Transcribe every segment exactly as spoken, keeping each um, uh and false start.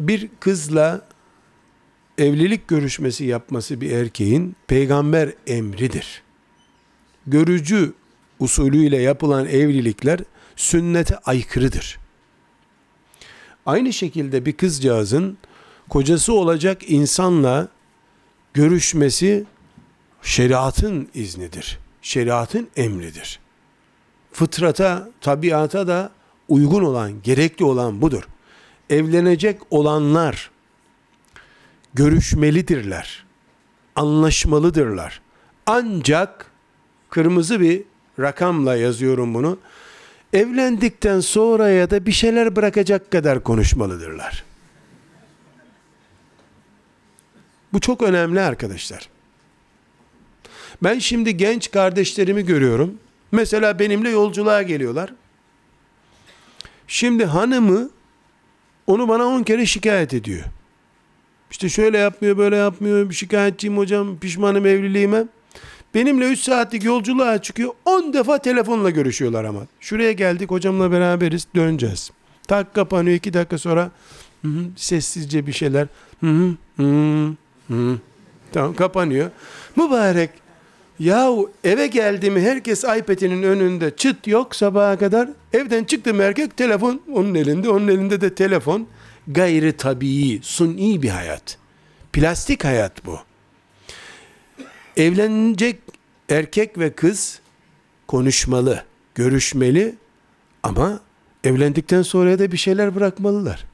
bir kızla evlilik görüşmesi yapması bir erkeğin peygamber emridir. Görücü usulüyle yapılan evlilikler sünnete aykırıdır. Aynı şekilde bir kızcağızın kocası olacak insanla görüşmesi şeriatın iznidir. Şeriatın emridir. Fıtrata, tabiata da uygun olan, gerekli olan budur. Evlenecek olanlar görüşmelidirler. Anlaşmalıdırlar. Ancak kırmızı bir rakamla yazıyorum bunu. Evlendikten sonraya da bir şeyler bırakacak kadar konuşmalıdırlar. Bu çok önemli arkadaşlar. Ben şimdi genç kardeşlerimi görüyorum. Mesela benimle yolculuğa geliyorlar. Şimdi hanımı onu bana on kere şikayet ediyor. İşte şöyle yapmıyor, böyle yapmıyor, şikayetçiyim hocam, pişmanım evliliğime. Benimle üç saatlik yolculuğa çıkıyor, on defa telefonla görüşüyorlar ama. Şuraya geldik, hocamla beraberiz, döneceğiz. Tak kapanıyor, iki dakika sonra hı hı, sessizce bir şeyler. Hı hı, hı hı. Tamam, kapanıyor. Mübarek, yahu eve geldiğimi herkes iPad'inin önünde, çıt yok sabaha kadar. Evden çıktım, erkek telefon onun elinde, onun elinde de telefon. Gayri tabii, suni bir hayat. Plastik hayat bu. Evlenecek erkek ve kız konuşmalı, görüşmeli ama evlendikten sonra da bir şeyler bırakmalılar.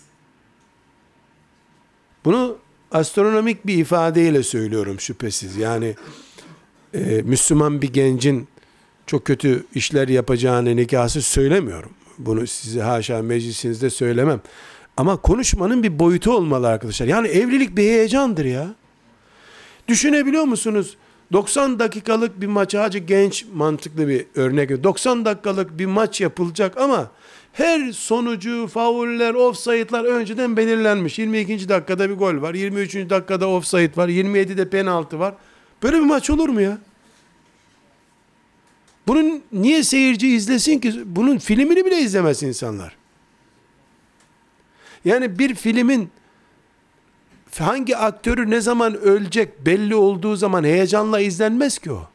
Bunu astronomik bir ifadeyle söylüyorum şüphesiz. Yani e, Müslüman bir gencin çok kötü işler yapacağını, nikahsız söylemiyorum. Bunu size haşa meclisinizde söylemem. Ama konuşmanın bir boyutu olmalı arkadaşlar. Yani evlilik bir heyecandır ya. Düşünebiliyor musunuz? doksan dakikalık bir maç, hacı genç mantıklı bir örnek. doksan dakikalık bir maç yapılacak ama her sonucu, fauller, ofsaytlar önceden belirlenmiş. yirmi ikinci dakikada bir gol var, yirmi üçüncü dakikada ofsayt var, yirmi yedide penaltı var. Böyle bir maç olur mu ya? Bunun niye seyirci izlesin ki? Bunun filmini bile izlemez insanlar. Yani bir filmin hangi aktörü ne zaman ölecek belli olduğu zaman heyecanla izlenmez ki o.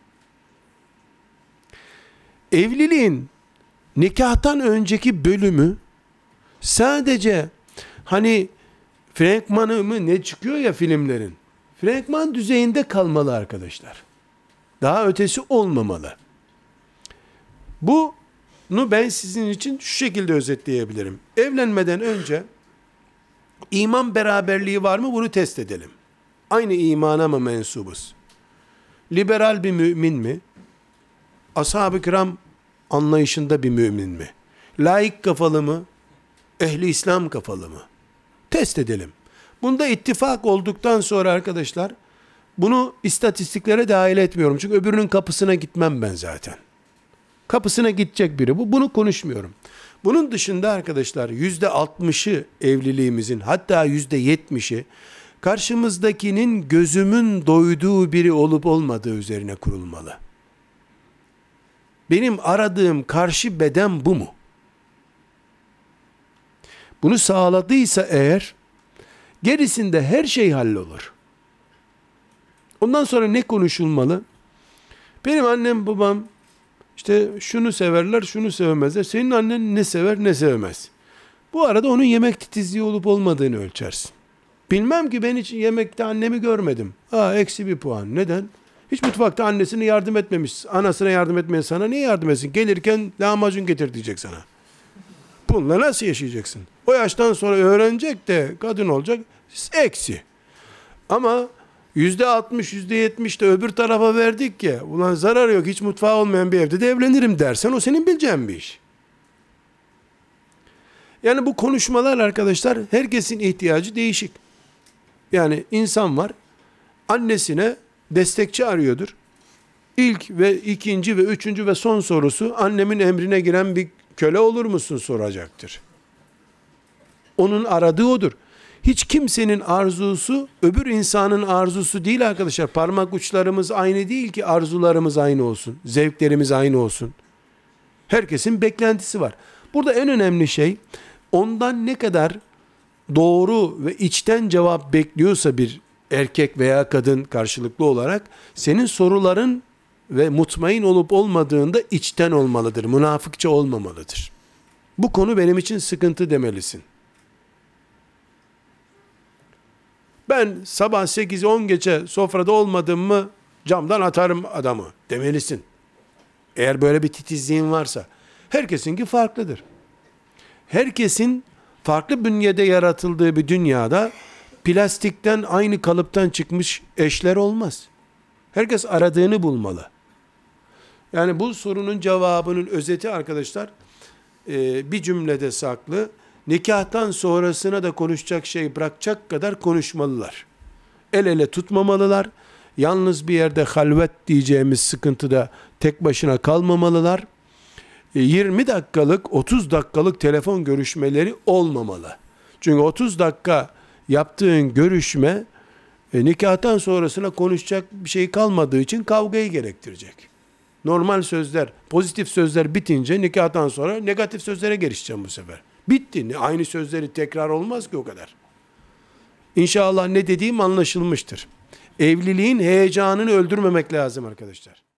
Evliliğin nikahtan önceki bölümü sadece hani fragmanı mı ne çıkıyor ya filmlerin, fragman düzeyinde kalmalı arkadaşlar. Daha ötesi olmamalı. Bunu ben sizin için şu şekilde özetleyebilirim. Evlenmeden önce İman beraberliği var mı? Bunu test edelim. Aynı imana mı mensubuz? Liberal bir mümin mi? Ashab-ı kiram anlayışında bir mümin mi? Laik kafalı mı? Ehli İslam kafalı mı? Test edelim. Bunda ittifak olduktan sonra arkadaşlar, bunu istatistiklere dahil etmiyorum. Çünkü öbürünün kapısına gitmem ben zaten. Kapısına gidecek biri bu. Bunu konuşmuyorum. Bunun dışında arkadaşlar yüzde altmışı evliliğimizin, hatta yüzde yetmişi karşımızdakinin gözümün doyduğu biri olup olmadığı üzerine kurulmalı. Benim aradığım karşı beden bu mu? Bunu sağladıysa eğer, gerisinde her şey hallolur. Ondan sonra ne konuşulmalı? Benim annem babam İşte şunu severler, şunu sevmezler. Senin annen ne sever, ne sevmez. Bu arada onun yemek titizliği olup olmadığını ölçersin. Bilmem ki, ben hiç yemekte annemi görmedim. Aa, eksi bir puan. Neden? Hiç mutfakta annesine yardım etmemiş. Anasına yardım etmeyen sana niye yardım etsin? Gelirken lahmacun getir diyecek sana. Bununla nasıl yaşayacaksın? O yaştan sonra öğrenecek de kadın olacak. Eksi. Ama yüzde altmış, yüzde yetmiş de öbür tarafa verdik ya, ulan zarar yok, hiç mutfağı olmayan bir evde de evlenirim dersen, o senin bileceğin bir iş. Yani bu konuşmalar arkadaşlar, herkesin ihtiyacı değişik. Yani insan var, annesine destekçi arıyordur. İlk ve ikinci ve üçüncü ve son sorusu, annemin emrine giren bir köle olur musun soracaktır. Onun aradığı odur. Hiç kimsenin arzusu öbür insanın arzusu değil arkadaşlar. Parmak uçlarımız aynı değil ki arzularımız aynı olsun. Zevklerimiz aynı olsun. Herkesin beklentisi var. Burada en önemli şey, ondan ne kadar doğru ve içten cevap bekliyorsa bir erkek veya kadın karşılıklı olarak, senin soruların ve mutmain olup olmadığında içten olmalıdır. Münafıkça olmamalıdır. Bu konu benim için sıkıntı demelisin. Ben sabah sekiz on geçe sofrada olmadım mı camdan atarım adamı demelisin. Eğer böyle bir titizliğin varsa. Herkesinki farklıdır. Herkesin farklı bünyede yaratıldığı bir dünyada plastikten, aynı kalıptan çıkmış eşler olmaz. Herkes aradığını bulmalı. Yani bu sorunun cevabının özeti arkadaşlar, bir cümlede saklı. Nikahtan sonrasına da konuşacak şey bırakacak kadar konuşmalılar. El ele tutmamalılar. Yalnız bir yerde halvet diyeceğimiz sıkıntıda tek başına kalmamalılar. yirmi dakikalık, otuz dakikalık telefon görüşmeleri olmamalı. Çünkü otuz dakika yaptığın görüşme e, nikahtan sonrasına konuşacak bir şey kalmadığı için kavgayı gerektirecek. Normal sözler, pozitif sözler bitince nikahtan sonra negatif sözlere girişeceğim bu sefer. Bitti. Aynı sözleri tekrar olmaz ki o kadar. İnşallah ne dediğim anlaşılmıştır. Evliliğin heyecanını öldürmemek lazım arkadaşlar.